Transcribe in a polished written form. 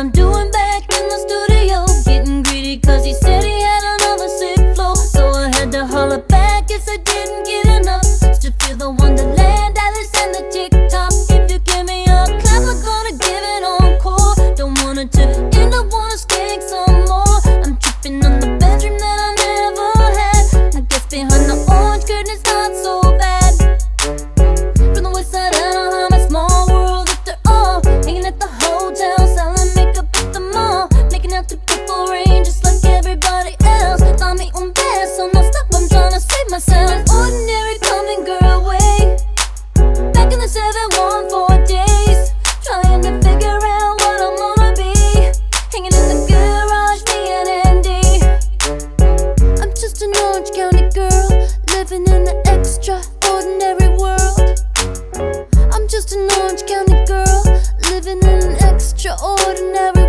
I'm doing back in the studio, getting greedy cause he said he had another sick flow. So I had to holler back, guess I didn't get enough. Still feel the wonderland, Alice and the TikTok. If you give me a clap, I'm gonna give it encore. Don't want it to end, I wanna skank some more. I'm tripping on the bedroom that I never had. I guess behind the orange curtain it's not so bad. From the west side Anaheim, a small world after all. Hanging at the hotel, selling makeup at the mall. Making out to Purple Rain just like everybody else. Find me on bed, so no stop, I'm trying to save myself. An ordinary coming girl way back in the 714 days, trying to figure out what I'm gonna be. Hanging in the garage, me and Andy. I'm just an Orange County girl, living in the extraordinary world. I'm just an Orange County girl, living in an extraordinary